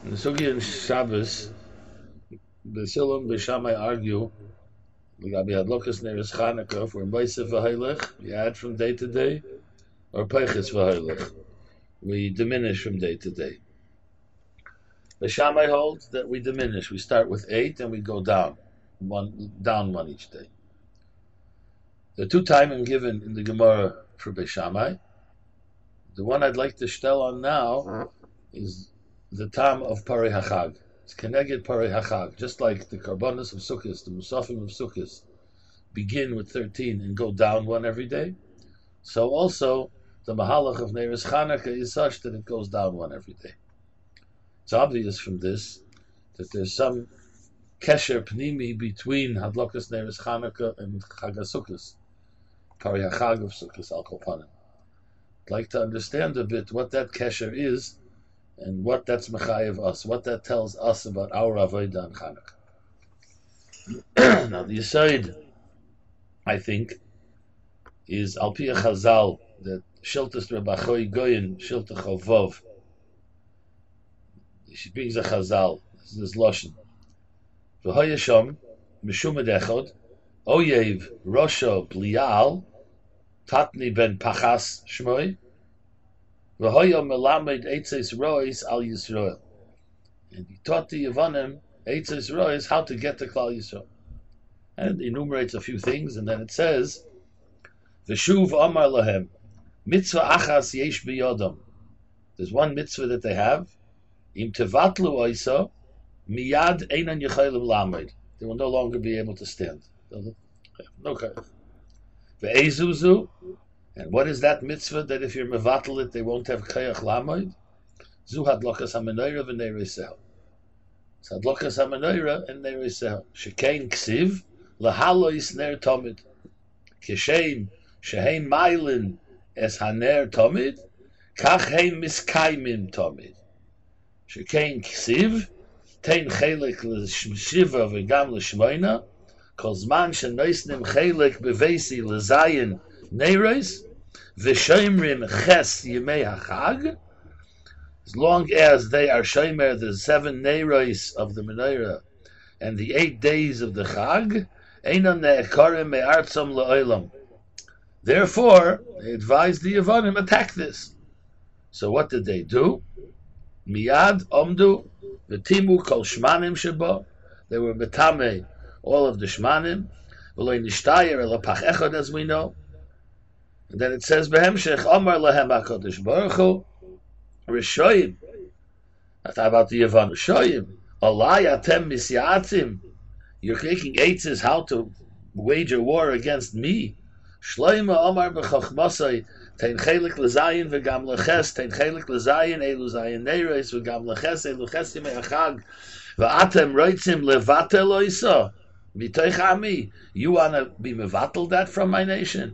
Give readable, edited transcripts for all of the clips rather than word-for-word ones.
In the Sugi and Shabbos, the Silam Beishamai argue, Gabi Hadlokas Neres Chanukah, for Meisef V'Heilich, we add from day to day, or Peiches V'Heilich, we diminish from day to day. Beishamai holds that we diminish. We start with 8 and we go down one each day. The two timing given in the Gemara for Beishamai. The one I'd like to shtel on now is the time of Parei HaChag. It's Keneged Parei HaChag, just like the Karbonos of Sukkot, the Musafim of Sukkot, begin with 13 and go down one every day. So also the Mahalach of Neres Chanukah is such that it goes down one every day. It's obvious from this that there's some kesher pnimi between Hadlokas Neres Chanukah and Chag HaSukkos, Parei HaChag of Sukkot al Kopanim. I'd like to understand a bit what that kesher is and what that's mechayev us, what that tells us about our avodah and Chanukah. Now the Yesod, I think, is Al Pi Chazal, that Shiltas Rebachoi Goyin Shilta Chovov. She brings a Chazal. This is Loshen. V'hoyashom Mishum Echod Oyev Rosho Blial Tatni ben Pachas Shmoi V'hoyo Melamed Eitzes Rois Al Yisrael. And he taught the Yevanim Eitzes Rois how to get to Klal Yisrael. And enumerates a few things, and then it says, V'shuv Amar Lahem Mitzvah Achas Yesh B'yodam. There's one mitzvah that they have. Im Tevatlu Oisa Miyad Einan Yechayilim Lamed. They will no longer be able to stand. No kayach. Ve'ezuzu. And what is that mitzvah that if you're mevatel it, they won't have kayach lamed? Zu hadlokas hamenayra v'neireisel. It's hadlokas hamenayra and neireisel. Shekein ksiv lahalois ner tomid. Kishem shehein mailin es haner tomid. Kach heim miskaimim tomid. Shekein ksiv tein chelik l'shiva v'gam l'shmoina. Kol zman shenoisnim chelik bevesi l'zayin neireis v'shoimrim ches yimei hachag. As long as they are shomer the 7 neireis of the menorah and the 8 days of the chag, einon ne'ekarim me'artzom la'olam. Therefore, they advised the Yevanim attack this. So what did they do? Miyad omdu v'timu kol shmanim sheba. They were metame all of the shmanim. V'lo nishtayer el pach echad, as we know. And then it says, Behemshech Amar Lahem HaKadosh Baruch Hu Rishoyim. That's about the Yevanim. Rishoyim. Alai atem misyatzim. You're making eitzes how to wage a war against me. Shloima Amar B'chachmasai Tein chelik l'zayin v'gam l'ches Tein chelik l'zayin elu zayin neireis v'gam l'ches elu ches yimei achag v'atem roitzim levatel oisa mitoich ami. You want to be mevatel that from my nation?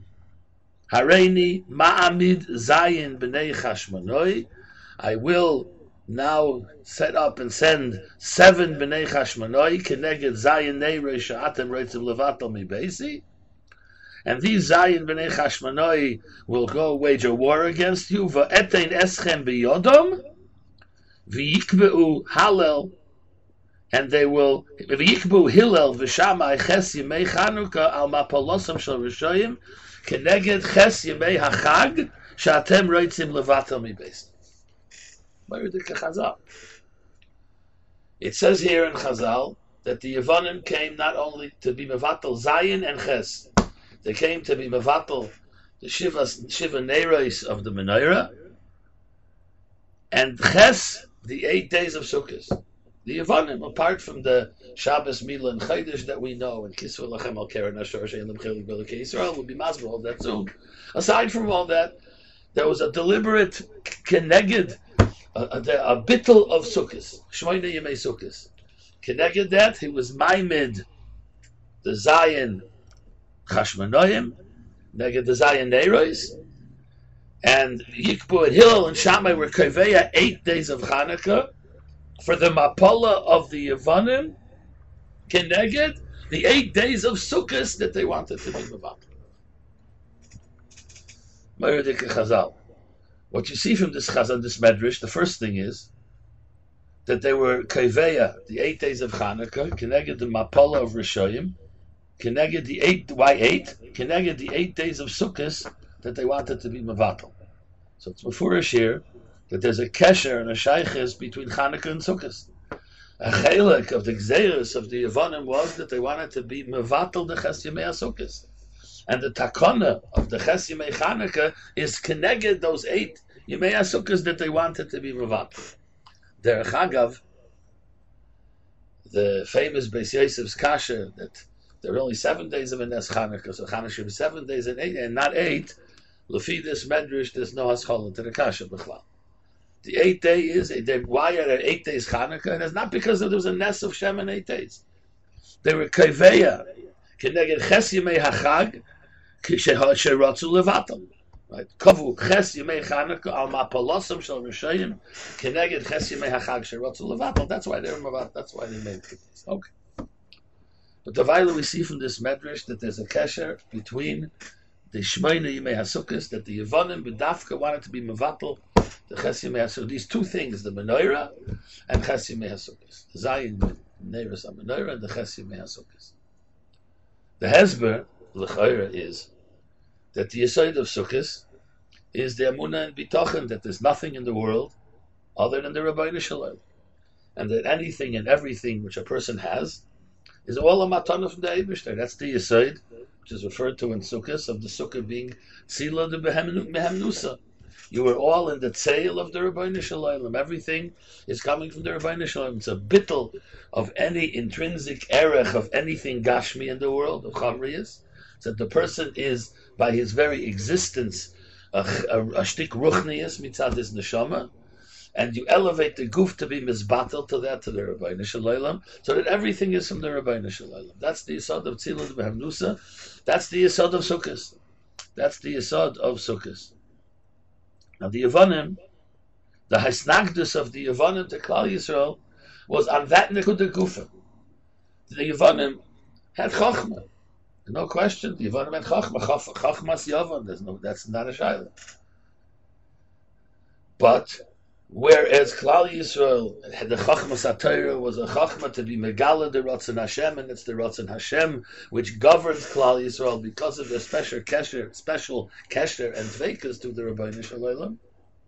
Hareini ma'amid zayin b'nei chashmonoi. I will now set up and send 7 b'nei chashmonoi keneged zayin neirei she'atem roitzim levatel mi beisi. And these zayin b'nei chashmonoi will go wage a war against you. V'etein eschem b'yodom v'yikbeu halel. And they will v'yikbeu hillel v'shamai ches yimei chanukah al mapolosam shel rishoyim Keneged ches yemei hachag she'atem roitzim levatel mi beis. It says here in Chazal that the Yevanim came not only to be mevatel zayin and ches, they came to be mevatel the shiva neiros of the menorah, and ches the 8 days of Sukkot. The Yevanim, apart from the Shabbos, Mila, and Chaydish that we know, and Kisva Lachem Al Keren Ashor Shein Lim Chelik Belekei Yisrael, will be masber all that soon. Aside from all that, there was a deliberate keneged, a bittul of Sukkot, Shmoyne Yemei Sukkot. Keneged that, he was maimid the Zayin Chashmonoyim, neged the Zayin Neiros, and Yikbu and Hillel and Shammai were Koveya 8 days of Chanukah, for the Mapala of the Yevanim, Keneged, the 8 days of Sukkot that they wanted to be Mevatel. What you see from this Chazal, this Medrash, the first thing is that they were Kaiveya, the 8 days of Hanukkah, Keneged the Mapala of Rishayim, Keneged the 8, why 8? Keneged the 8 days of Sukkot that they wanted to be Mavatal. So it's Mefurish here that there's a Kesher and a Shaykhis between Hanukkah and Sukkot. A Chelek of the Gzeirus of the Yevonim was that they wanted to be Mavatal the Ches Yemei Sukkot. And the Takona of the Ches Yemei Hanukkah is Keneged those 8 Yemei Sukkot that they wanted to be Mavatal. Derech Agav, the famous Beis Yosef's Kasher, that there are only 7 days of a Nes Chanukah, so Chanukah should be 7 days and not 8. Lefi this Medrash, there's no Haschol to the Kasher B'chlal. The 8th day is, why are there 8 days Chanukah? And it's not because there was a Nes of Shem in 8 days. They were Kaiveya, Keneged Ches Yemei HaChag, Sheratzu Levatal. Right? Kavu Ches Yemei Chanukah al Mapalosam Shel Rishayim Keneged Ches Yemei HaChag Sheratzu Levatal. That's why they were Mavatal. That's why they made it. Okay. But the Vaila we see from this Medrash that there's a kesher between the Shmeina Yemei HaSukkos, that the Yevonim B'dafka wanted to be Mavatal, the Ches Yemei HaSukkos. These 2 things, the Menorah and Ches Yemei HaSukkos. The Zayin Neiros HaMenorah and the Ches Yemei HaSukkos. The Hezber, L'chaira, is that the Yesod of Sukkos is the Amunah and Bitochen, that there's nothing in the world other than the Rabbeinu Shalom, and that anything and everything which a person has is all a matana from the Eibishter. That's the Yesod, which is referred to in Sukkos, of the Sukkah being Tzila de Mehem Nusa. You were all in the tzeil of the Rabbeinu Shalom. Everything is coming from the Rabbeinu Shalom. It's a bittul of any intrinsic erech of anything Gashmi in the world, of Chamriyas. So that the person is, by his very existence, a shtik ruchnius mitzad his neshama, and you elevate the guf to be mizbatel to that, to the Rabbeinu Shalom, so that everything is from the Rabbeinu Shalom. That's the yesod of Tzilud B'Hamnusa. That's the yesod of Sukkos. That's the yesod of Sukkos. Now the Yevonim, the hasnagdus of the Yevonim to Klal Yisrael was on that nekuda gufa. The Yevonim had chokhmah. No question, the Yevonim had Chachmas Yavon. That's not a shayla. But whereas Klal Yisrael had the Chachmas HaTorah was a Chachma to be Megala the Ratzon Hashem, and it's the Ratzon Hashem which governs Klal Yisrael because of the special kesher and tveikas to the Rabbeinu Shalom.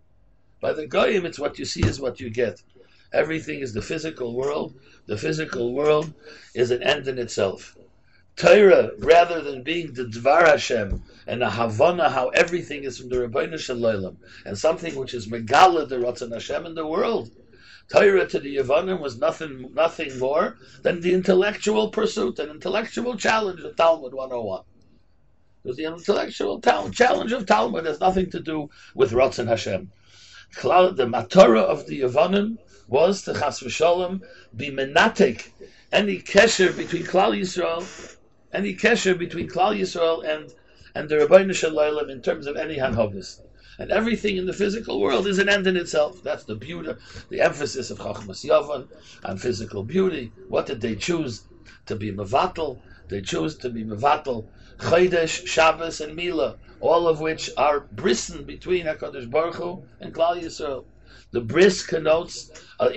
By the Goyim, it's what you see is what you get. Everything is the physical world. The physical world is an end in itself. Torah, rather than being the Dvar Hashem and a Havana, how everything is from the Rabbeinu Shalom, and something which is Megala the Ratzon Hashem in the world, Torah to the Yevonim was nothing more than the intellectual pursuit, an intellectual challenge of Talmud 101. It was the intellectual challenge of Talmud. It has nothing to do with Ratzon Hashem. The Matorah of the Yevonim was to Chas v'Sholom be menatek any kesher between Klal Yisrael. Any kesher between Klal Yisrael and the Rabbeinu Shalom in terms of any hanhogas. And everything in the physical world is an end in itself. That's the beauty, the emphasis of Chachmas Yavon on physical beauty. What did they choose to be Mavatal? They chose to be Mavatal Chodesh, Shabbos, and Mila, all of which are brisen between HaKadosh Baruch Hu and Klal Yisrael. The bris connotes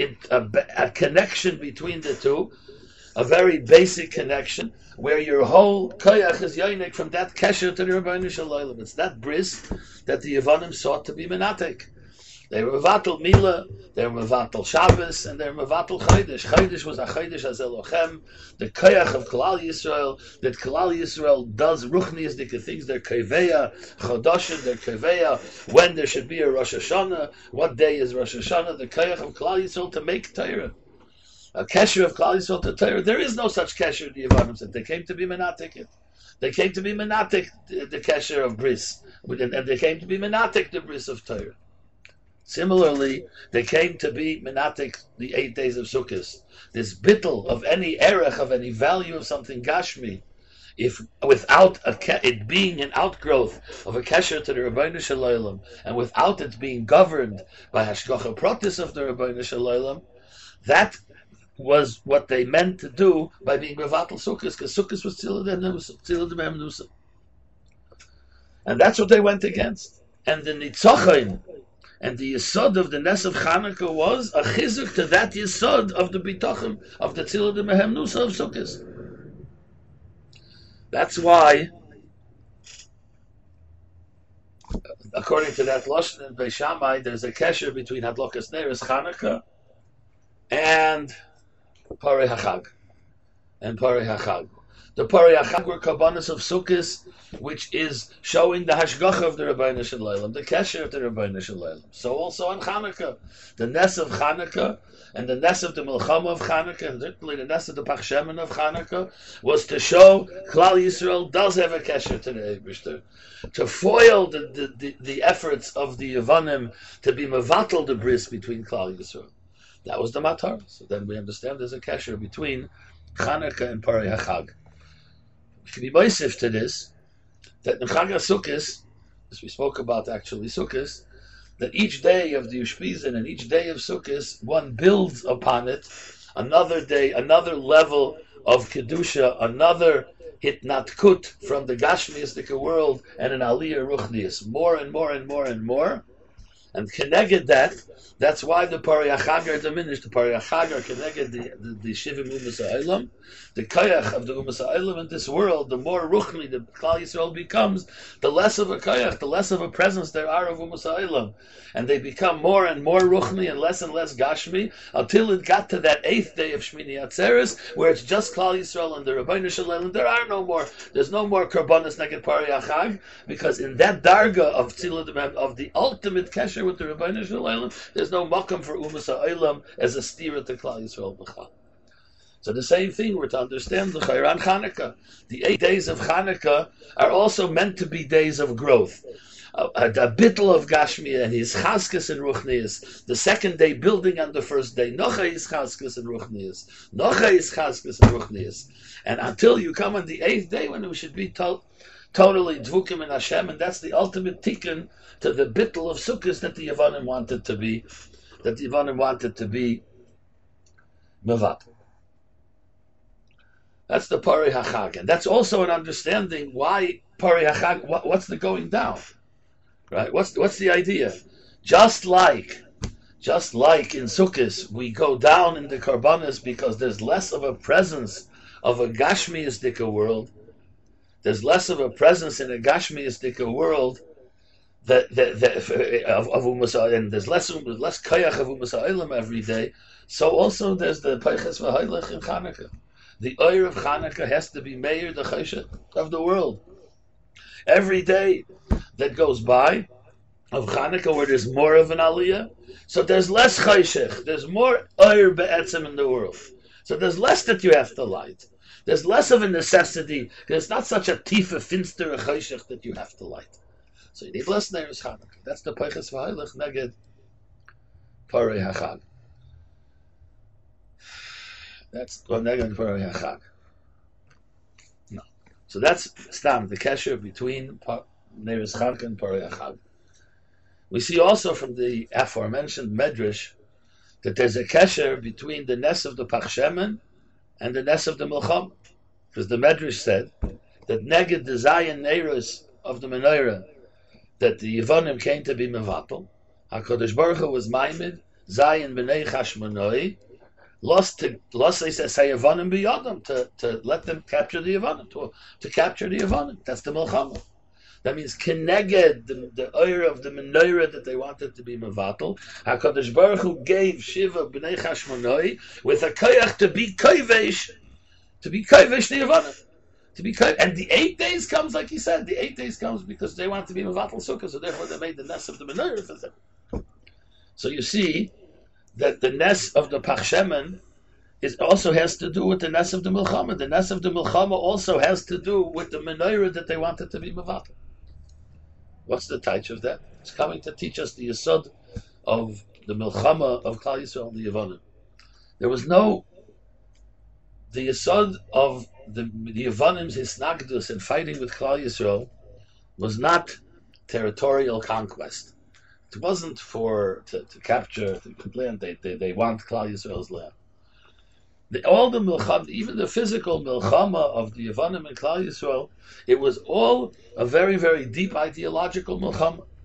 a connection between the two, a very basic connection, where your whole koyach is yoinik from that kesher to the Rabbeinu Shalom. It's that bris that the Yevonim sought to be menatek. They were mevatel Mila, they were mevatel Shabbos, and they were mevatel Chodesh. Chodesh was a Chodesh as Elochem, the koyach of Klal Yisrael, that Klal Yisrael does ruchniistic things, their keveya, Chodoshim, their keveya, when there should be a Rosh Hashanah, what day is Rosh Hashanah, the koyach of Klal Yisrael to make Torah. A kesher of Klal Yisrael to Torah. There is no such kesher, the Yevonim said. They came to be menatik. They came to be menatik the kesher of bris, and they came to be menatik the bris of Torah. Similarly, they came to be menatik the 8 days of Sukkot. This bittul of any erech, of any value of something gashmi, if without it being an outgrowth of a kesher to the Rabbeinu Shalom, and without it being governed by hashgacha pratis of the Rabbeinu Shalom, that was what they meant to do by being mevatel Sukkos, because Sukkos was Tzilud Mehem Nusa. And that's what they went against. And the Nitzochain And the yesod of the Nes of Chanukah was a chizuk to that yesod of the bitachim, of the Tzila de Mehem Nusa of Sukkot. That's why, according to that Lashon in Beis Shammai, there's a kesher between Hadlokas Neiros Chanukah and Parei HaChag. The Parei HaChag were Kabbanas of Sukkot, which is showing the Hashgacha of the Rebbeinu Shalom, the Kesher of the Rebbeinu Shalom. So also on Chanukah, the Nes of Chanukah, and the Nes of the Milchama of Chanukah, and certainly the Nes of the Pachshemen of Chanukah, was to show Klal Yisrael does have a Kesher to the Eibishter, to foil the efforts of the Yevanim to be mevatel the bris between Klal Yisrael. That was the Matar. So then we understand there's a Kesher between Chanukah and Parei HaChag. We can be moisif to this, that in Chag HaSukkos, as we spoke about actually Sukkos, that each day of the Ushpizin and each day of Sukkos, one builds upon it another day, another level of Kedusha, another hitnatkut from the Gashmiistic world and an Aliyah Ruchnius, more and more and more and more. And connected that, that's why the Parei HaChag are diminished. The Parei HaChag are connected the Shivim Umas HaOlam. The Koyach of the Umas HaOlam in this world, the more Ruchni the Klal Yisrael becomes, the less of a Koyach, the less of a presence there are of Umas HaOlam. And they become more and more Ruchni and less Gashmi, until it got to that 8th day of Shmini Atzeres, where it's just Klal Yisrael and the Rebbeinu Shalom. There's no more Karbanis Neged Parei HaChag, because in that Darga of Tzila D'Mem, of the ultimate Kesher with the Rebbeinu Shalom, there's no makam for Umas HaOlam as a stira to Klal Yisrael B'chal. So the same thing, we're to understand the Chayran Chanukah. The 8 days of Chanukah are also meant to be days of growth. A bittul of Gashmiya and his chazkes and ruchnias. The second day building on the first day. Nocha is chazkes and ruchnias. Nocha is chazkes and ruchnias. And until you come on the 8th day when we should be totally dvukim in Hashem, and that's the ultimate tikkun to the bittul of Sukkot that the Yevanim wanted to be mevat. That's the Parei HaChag, and that's also an understanding why Parei HaChag. What's the going down, right? What's the idea? Just like in Sukkot, we go down in the Karbanas because there's less of a presence of a Gashmiistic world. There's less of a presence in a Gashmiistic world of Umas, and there's less Kayach of Umas HaOlam every day. So also there's the Peiches V'Hailech in Chanukah. The oir of Chanukah has to be meir the cheshek of the world. Every day that goes by of Chanukah where there's more of an aliyah, so there's less cheshek, there's more oir be'etzem in the world. So there's less that you have to light. There's less of a necessity, because it's not such a tifa finster cheshek that you have to light. So you need less neiros Chanukah. That's the Peiches V'Hailech neged Parei HaChag. That's neged Parei HaChag. No. So that's stam, the kesher between neiros Chanukah and Parei HaChag. We see also from the aforementioned Medrash that there's a kesher between the Nes of the Pachshemen and the Nes of the Milcham. Because the Medrash said that neged the Zayin neiros of the Menorah, that the Yevonim came to be mevatel. HaKadosh Baruch Hu was maimed, Zayin b'nei Chashmonoi, lost to say Yevonim b'yodam, to let them capture the Yevonim, to capture the Yevonim. That's the Milchama. That means keneged, the oir of the menorah that they wanted to be mevatel. HaKadosh Baruch Hu gave Shiva b'nei Chashmonoi with a koyach to be koivesh the Yevonim. And the 8 days comes, like he said, the 8 days comes because they want to be mevatel sukkah, so therefore they made the Nes of the menorah for them. So you see that the Nes of the Pachshemen also has to do with the Nes of the Milchama. The Nes of the Milchama also has to do with the menorah that they wanted to be mevatel. What's the taich of that? It's coming to teach us the yesod of the Milchama of Klal Yisrael and the Yevonim. There was no... The yesod of the Yevanim's hisnagdus and fighting with Klal Yisrael was not territorial conquest. It wasn't to capture, to complain. They want Klal Yisrael's land. All the milchama, even the physical milchama of the Yevanim and Klal Yisrael, it was all a very, very deep ideological milchama.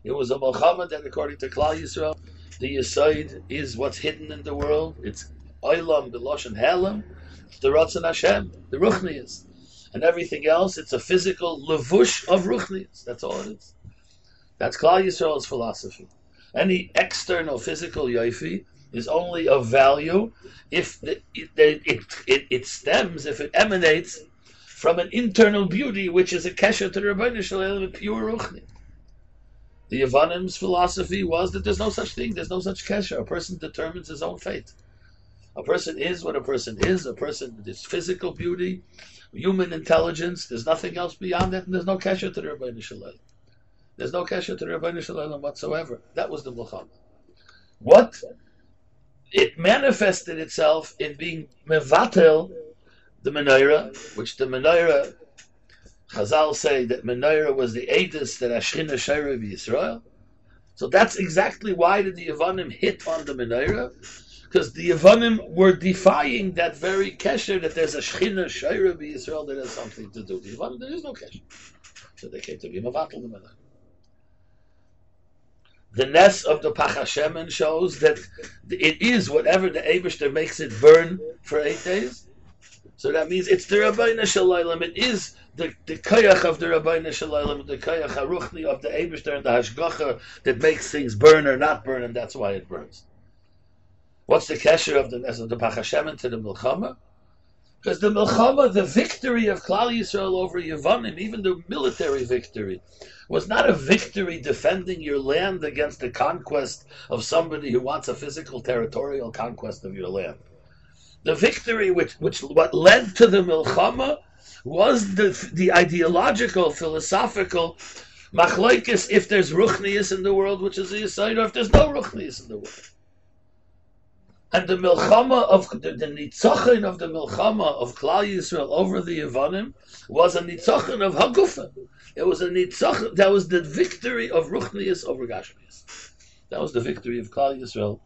It was a Milchama that, according to Klal Yisrael, the Yesod is what's hidden in the world. It's Olam, B'Loshen Helam, the Ratzon Hashem, the Ruchnius. And everything else, it's a physical levush of Ruchnius. That's all it is. That's Klal Yisrael's philosophy. Any external physical yofi is only of value if it stems, if it emanates from an internal beauty, which is a kesher to the Rebbeinu Shalom, a pure Ruchni. The Yevanim's philosophy was that there's no such thing, there's no such kesher. A person determines his own fate. A person is what a person is. A person is physical beauty, human intelligence. There's nothing else beyond that, and there's no kesher to the Rebbeinu Shalom. There's no kesher to the Rebbeinu Shalom whatsoever. That was the Milchama. What? It manifested itself in being mevatel the menorah, which the menorah, Chazal say that menorah was the edus that Ashchina Shayra Yisrael. So that's exactly why did the Yevanim hit on the menorah, because the Yevanim were defying that very kesher that there's a Shchina Shayra Yisrael that has something to do. The Yevanim, there is no kesher. So they came to be mevatel the menorah. The ness of the Pach HaShemen shows that it is whatever the Eibishter makes it burn for 8 days. So that means it's the Rabbeinu Shalom. It is the koyach of the Rabbeinu Shalom, the koyach haruchni of the Eibishter and the Hashgacha that makes things burn or not burn, and that's why it burns. What's the kesher of the ness of the Pach HaShemen to the Milchama? Because the Milchama, the victory of Klal Yisrael over Yevanim, even the military victory, was not a victory defending your land against the conquest of somebody who wants a physical territorial conquest of your land. The victory which what led to the Milchama was the ideological, philosophical machlokes if there's Ruchnius in the world, which is the Yesod, or if there's no Ruchnius in the world. And the Milchama of the Nitzachin of the Milchama of Klal Yisrael over the Yevanim was a Nitzachin of Hagufa. It was a Nitzachin, that was the victory of Ruchnius over Gashmius. That was the victory of Klal Yisrael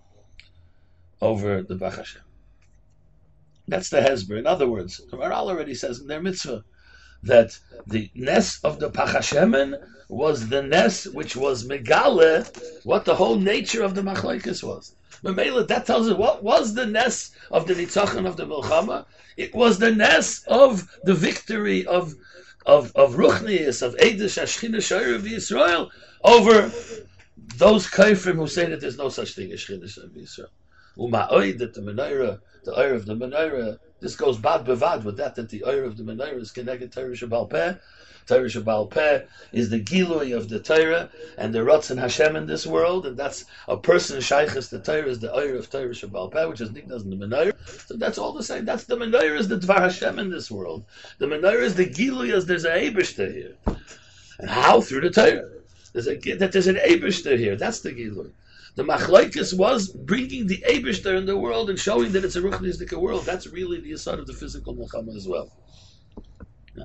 over the Bach Hashem. That's the Hezber. In other words, the Maharal already says in their mitzvah that the Nes of the Pach HaShemen was the Nes which was Megale, what the whole nature of the Machlokes was. Memela, that tells us what was the Nes of the Nitzachin of the Milchama. It was the Nes of the victory of Ruchnius, of Eidish Ashchina Shayra Yisrael over those Kaifrim who say that there's no such thing as Ashchina Shayra Yisrael. Uma'oid, that the menorah, the oir of the menorah, this goes bad bevad with that the oir of the menorah is connected to Torah Shebal Peh. Torah Shebal Peh is the gilui of the Torah and the Ratzon Hashem in this world, and that's a person shayches the Torah is the oir of Torah Shebal Peh, which is nicknamed the menorah. So that's all the same. That's the menorah is the Dvar Hashem in this world. The menorah is the gilui as there's an Eibishter here. And how? Through the Torah. There's an Eibishter here. That's the gilui. The machlokes was bringing the Eibishter in the world and showing that it's a ruchnistic world. That's really the yesod of the physical Milchama as well. Yeah.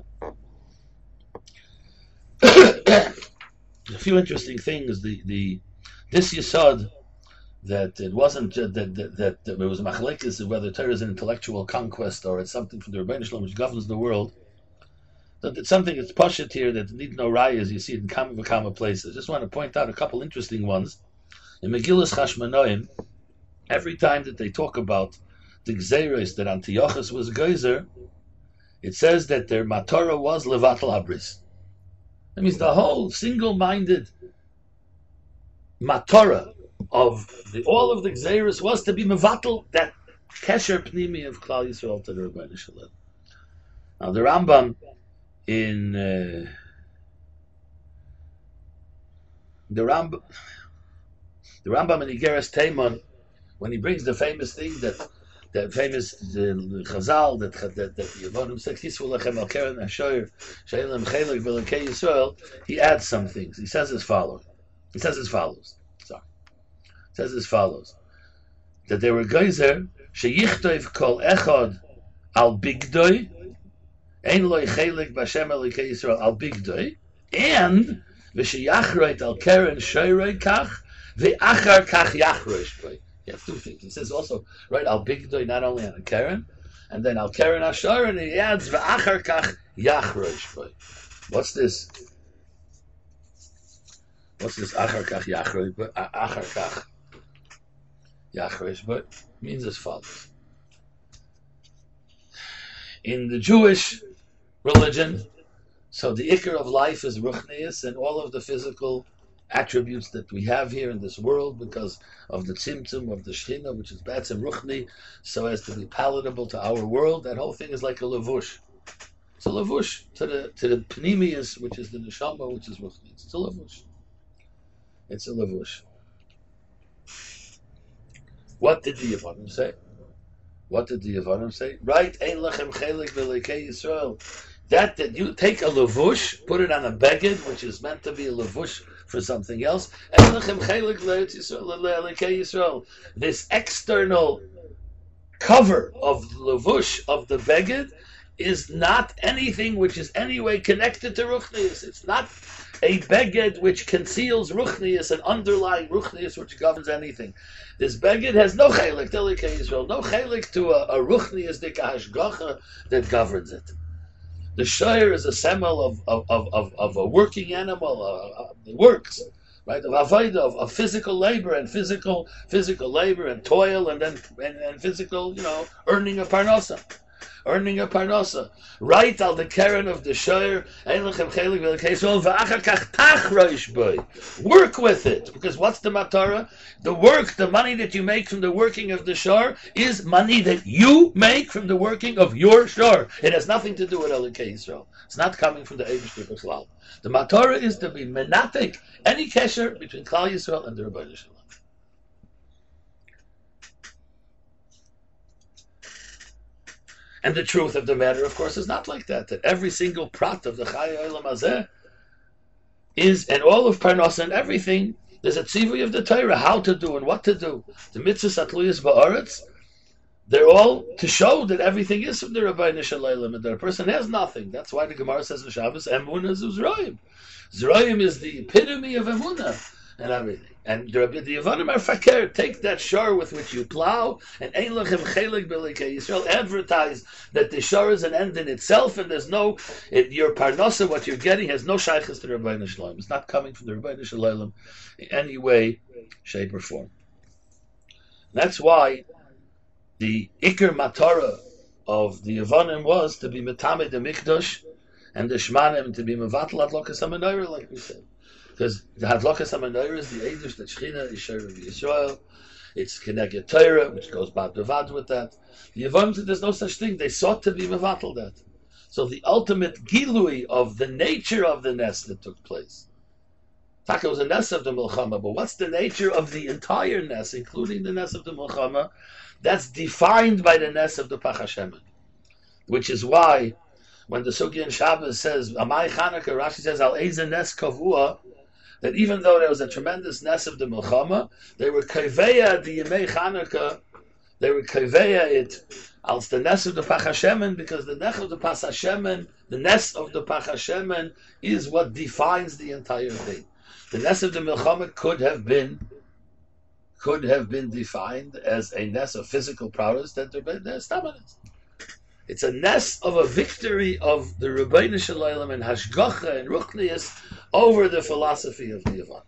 A few interesting things. This yesod that it wasn't that it was a machlokes whether Torah is an intellectual conquest or it's something from the Rebbeinu Shalom which governs the world. That it's something that's pashut here that need no rayas. You see it in kama places. Just want to point out a couple interesting ones. In Megillas Chashmonaim, every time that they talk about the Gzeiros that Antiochus was geyser, it says that their Matorah was Levatel Abris. That means the whole single-minded Matorah of all of the Gzeiros was to be Mevatel, that Kesher Pnimi of Klal Yisrael to the Rebbeinu Shalom. Now the Rambam in the Rambam in Igeres Teiman, when he brings the famous thing the famous Chazal that Yevonim says Yisrael lechem al keren ashoyer she'elem chelek v'lekei Yisrael, he adds some things. He says as follows. That they were geyser sheyichtov kol echad al bigdoi ein loy chelek b'Hashem elokei Yisrael al bigdoi and v'sheyachreit al keren shoyrei kach ve'achar kach yachrosh b'y. You have two things. He says also, right, al bigdoi not only on a keren, and then al keren ashar, and he adds ve'achar kach yachrosh b'y. What's this? What's this achar kach yachresh? But achar kach yachresh, but means as follows. In the Jewish religion, so the ikar of life is ruchnius, and all of the physical attributes that we have here in this world, because of the tzimtzum of the Shechina, which is batzim ruchni, so as to be palatable to our world. That whole thing is like a levush. It's a levush to the pnimius, which is the neshama, which is ruchni. It's a levush. It's a levush. What did the Yevonim say? What did the Yevonim say? Right, ein lachem chelik v'leikei Yisrael. That you take a levush, put it on a beged, which is meant to be a levush for something else. Ein lachem chelik v'leikei Yisrael. This external cover of levush of the beged is not anything which is anyway connected to ruchnius. It's not a beged which conceals ruchnius, an underlying ruchnius which governs anything. This beged has no chelik to Elikei Yisrael, no chelik to a ruchnius dika hashgacha that governs it. The shayr is a semel of a working animal. It works, right? Of avodah, of physical labor and physical labor and toil, and then and physical, earning a parnasa. Earning a parnasa. Right al the keren of the shayr, work with it. Because what's the matara? The work, the money that you make from the working of the shor is money that you make from the working of your shor. It has nothing to do with Elikei Yisrael. It's not coming from the Eibishter B'chlal. The matara is to be menatek, any kesher between Klal Yisrael and the Rebbeinu Shalom. And the truth of the matter, of course, is not like that. That every single prat of the Chayei Olam Hazeh is, and all of Parnasa and everything, there's a tzivui of the Torah, how to do and what to do. The mitzvahs atluyas ba'aretz, they're all to show that everything is from the Rebbeinu Shalom, and that a person has nothing. That's why the Gemara says in Shabbos, Emunah is Zroim. Zroim is the epitome of Emunah and everything. And the Yevonim are fakir. Take that shor with which you plow, and ein lachem chelik b'leikei Yisrael. Advertise that the shor is an end in itself, and there's no your parnasa, what you're getting, has no shaychus to the Rebbeinu Shalom. It's not coming from the Rebbeinu Shalom in any way, shape, or form. That's why the ikar matara of the Yevonim was to be metamed the mikdash, and the shmanim to be mevatel adlokas hamenorah, like we said. Because the Hadlokas HaMenorah is the Eidush that Shechina is Shor of Yisrael. It's Keneged Torah, which goes bad bevad with that. The Yevonim, there's no such thing. They sought to be mevatel that. So the ultimate gilui of the nature of the nest that took place. Taka was a nest of the Milchama, but what's the nature of the entire nest, including the nest of the Milchama? That's defined by the nest of the Pach Hashemen. Which is why, when the Sugya in Shabbos says, Amai Chanukah, Rashi says, Al Eze Nes Kavua, that even though there was a tremendous ness of the Milchama, they were kaveya the Yemei Chanukah, they were kaveya it als the ness of the Pach Hashemen, because the ness of the Pach Hashemen, the ness of the Pach Hashemen is what defines the entire thing. The ness of the Milchama could have been defined as a ness of physical prowess that they're stubborn. It's a nest of a victory of the Rebbeinu Shalom and Hashgacha and Ruchnius over the philosophy of the Yevonim.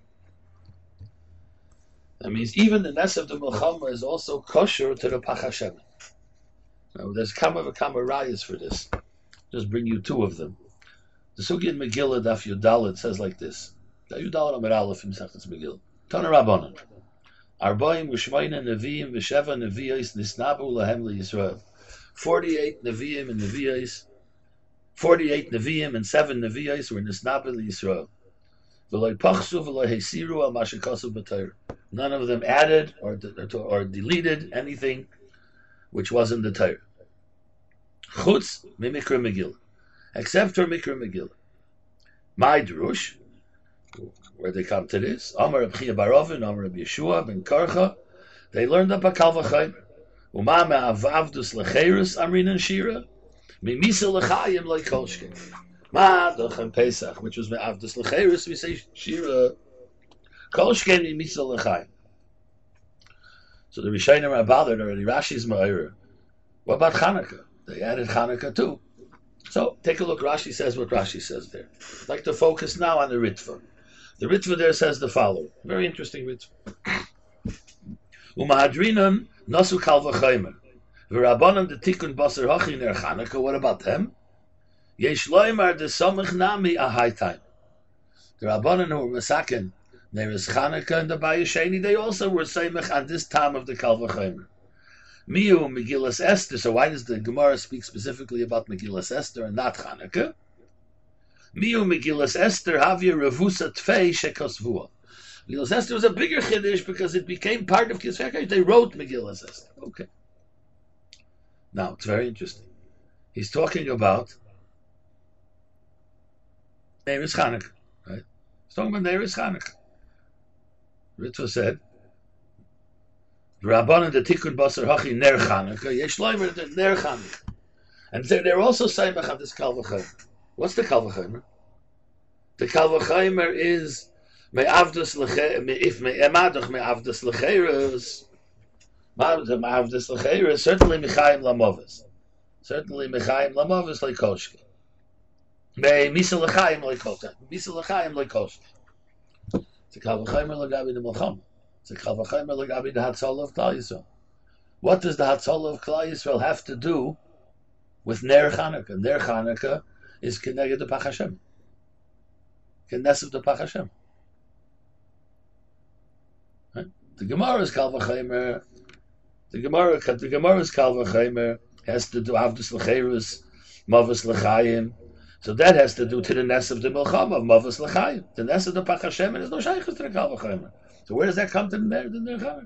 That means even the nest of the Milchama is also kosher to the Pach Hashemen. Now, there's kama rayas for this. Just bring you two of them. The Sugya in Megillah, Daf Yudalit, says like this. Daf Yudalit Amar Aleph in Sechtas Megillah. Tana Rabbanan. Arbaim v'shmoina neviim v'sheva neviyos nisnabu lahem liYisrael. 48 Nevi'im and Nevi'os, 48 Nevi'im and 7 Nevi'os were Nisnabe Yisrael. V'loi pachsu v'loi hesiru al mashikasu b'Torah. None of them added or deleted anything which wasn't the Torah. Chutz mimikra Megillah, except for Mikra Megillah. My drush, where they come to this, Amar Reb Chia bar Ovin, Amar Reb Yeshua ben Karcha, they learned up a Kal V'Chayim. Uma me'avavdus lecherus amrinan shira, mimisa lechayim lekolshkin. Ma'adach and Pesach, which was me'avdus lecherus, we say shira, kolshkin mimisa lechayim. So the Rishonim are bothered already. Rashi's ma'ira. What about Chanukah? They added Chanukah too. So take a look. Rashi says what Rashi says there. I'd like to focus now on the Ritva. The Ritva there says the following. Very interesting Ritva. Umahadrinan nasu kal v'chaymer. V'rabbanan the tikun baser hachi ner Chanukah. What about them? Yesh loymar de samach nami a high time. The Rabbanan who were Masakin, there is Chanukah and the Bayesheni, they also were Samech on this time of the Kal V'chomer. Miu Megillas Esther, so why does the Gemara speak specifically about Megillas Esther and not Chanukah? Miu Megillas Esther Havia Revusa Tfei Shekosvua. Megillas Esther was a bigger Chiddush because it became part of Kisvei. They wrote Megillas Esther. Okay. Now, it's very interesting. He's talking about name is Chanukah. Right? He's talking about there is Chanukah. Ritva said, Rabbanan the Tikkun Basar Hachi Ner Chanukah, Yesh Loimer the Ner Chanukah. And they're also saying about this Kal V'chomer. What's the Kal V'chomer? The Kal V'chomer is Me'avdus Emadach Me'avdus L'cheirus. Me'avdus L'cheirus, certainly Mechayim Lamovis. Certainly Mechayim Lamovis like Koshki. Misa L'chaim like Koshki. Misa L'chaim like Koshki. It's a Kal V'chomer L'gabi the Melchama. It's a Kal V'chomer L'gabi the Hatzalah of Klal Yisrael. What does the Hatzalah of Klal Yisrael have to do with Ner Chanukah? Ner Chanukah is Keneged the Pach Hashem. Knesset the Pach Hashem. Right? The Gemara's Kal V'chomer. The Gemara's Kal V'chomer has to do Avdus L'cheirus, Mavus L'chaim. So that has to do to the Ness of the Milchama of Mavus L'chaim. The Ness of the Pach Hashem is no shaykhus to the Kal V'chomer. So where does that come to the Ner Chanukah?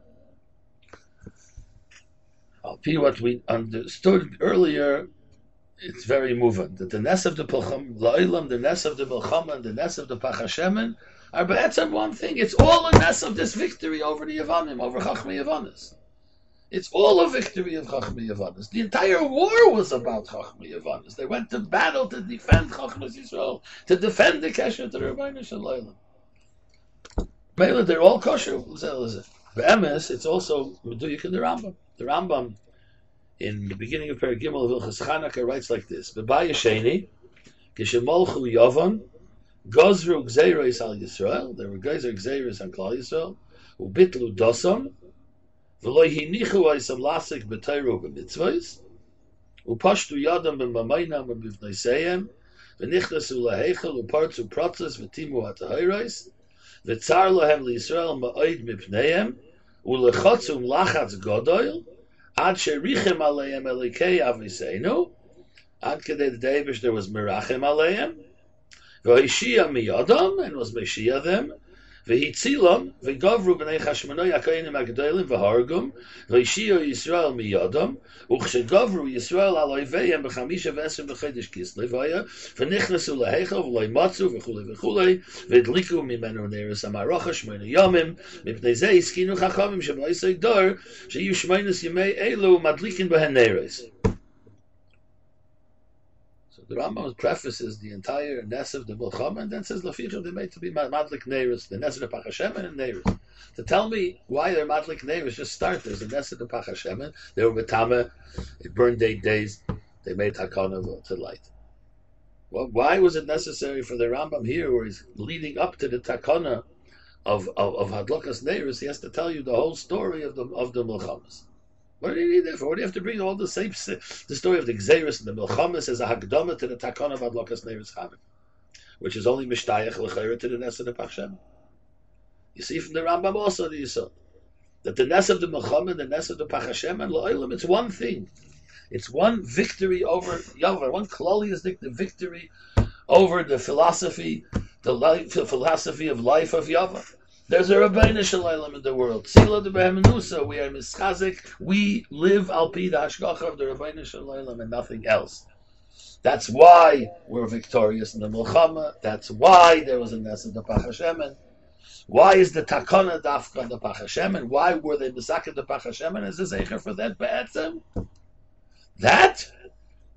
I'll tell you what we understood earlier. It's very moving that the Ness of the Milchama, La'ilam, the Ness of the Milchama, and the Ness of the Pach Hashem are be'etzem one thing. It's all a Ness of this victory over the Yavanim, over Chachmei Yavanis. It's all a victory of Chachmei Yavanis. The entire war was about Chachmei Yavanis. They went to battle to defend Chachmas Yisrael, to defend the Kesher to the Rebbeinu Shalom. Mela, they're all kosher. Be'emes, it's also Meduyik in the Rambam. The Rambam, in the beginning of Perek Gimel of Hilchos Chanukah, writes like this: B'bayesheni, Kishemolchu Yavan, Gozru Gzeiros al Yisrael. There were Geyser Gzeiros on Klal Yisrael. Ubitlu Dosam, V'lo hinichu Oisam Lasik B'Teiru B'Mitzvos, Upashtu Yadam B'Mamayna B'Bivneiseyem, V'Nichnasu Laheichel Upartzu Protzes V'Timu HaTahiros, V'Tzar Lahem LiYisrael Ma'oid Mipneihem, U'Lechotzum Lachatz Godoil, Ad Sherichem Aleim Elikei Aviseinu, Ad Kedei the Davish there was Merachem Aleim, V'Hishia Miyadam, and was Meshia them, V'Hitzilom, V'Govru B'nei Chashmonoi HaKohenim HaGedolim V'Hargum, V'Hishia Yisrael Miyadam, U'Chshegovru Yisrael Aloiveyem B'Chamisha V'Esrim B'Chedesh Kislev Haya, V'Nichnasu Laheichel V'Loi Matzu V'Chulei V'Chulei, V'Dliku Mimenu Neres Amarocha Shmoyne Yomim, Mipnei Zeh Iskinu Chachamim Sheb'Oisei Dor, Sheyu Shmoynes Yemei Elu Madlikin B'Hen Neres. The Rambam prefaces the entire Ness of the Milchama and then says, Lafichim, they made to be Madlik Neiris, the Ness of the Pach Hashem and Neiris. To tell me why they're Madlik Neiris, just start. There's a Ness of the Pach Hashem, they were Betama, it burned 8 days, they made Hakana to light. Well, why was it necessary for the Rambam here, where he's leading up to the Takana of Hadlokas Neiris, he has to tell you the whole story of the Milchamas. What do you need that for? What do you have to bring all the same, the story of the Gzeiros and the Milchamas as a Hagdama to the Takana of Adlokas Neiris Chanukah, which is only Mishtayach L'chayra to the Ness of the Pach Hashem. You see from the Rambam also the Yisod that the Ness of the Milchama, the Ness of the Pach Hashem and L'olam, it's one thing. It's one victory over Yavar, one Kloliasdik, the victory over the philosophy, the philosophy of life of Yavar. There's a Rebbeinu Shalom in the world. Sila de Behemanusa, we are mischazik. We live al pi the hashgacha of the Rebbeinu Shalom and nothing else. That's why we're victorious in the Milchama. That's why there was a Ness of the Pach Hashem. Why is the Takana dafka the Pach Hashem? Why were they misaket the Pach Hashem? Is this eicher for that be'etzem? That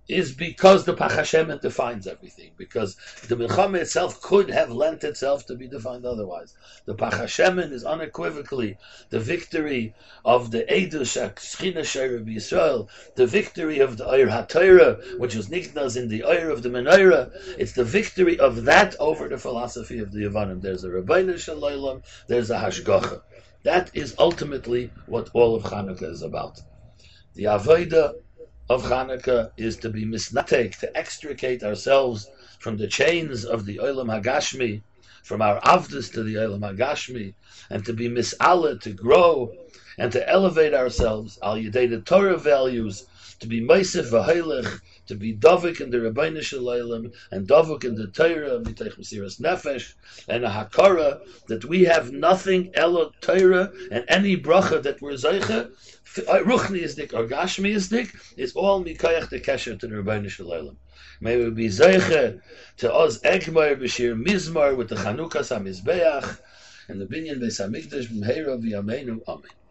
is because the Pachashemen defines everything. Because the Milchama itself could have lent itself to be defined otherwise. The Pachashemen is unequivocally the victory of the Eidush Shechina Sheira B'Yisrael, the victory of the Eir HaTorah, which was Niknas in the Eir of the Menorah. It's the victory of that over the philosophy of the Yavanim. There's a Rabbeinu Shalom, there's a Hashgacha. That is ultimately what all of Hanukkah is about. The Avodah of Hanukkah is to be misnatek, to extricate ourselves from the chains of the Olam Hagashmi, from our avdus to the Olam Hagashmi, and to be mis'ala, to grow, and to elevate ourselves, al yedei the Torah values, to be meisef v'heilich, to be davik in the Rabbeinu Shalom, and davik in the Torah, mitech mesiras nefesh, and a hakara, that we have nothing elo Torah, and any bracha that we're zeicha, Ruchni is dik or Gashmi is dik, is all mikayach the kesher to the Rabbeinu Shalom. May we be zeiche to Oz Egmar B'Shir Mizmar with the Chanukah Samizbeach and the Binyan Beis Hamikdash B'Meira V'Yameinu Amen.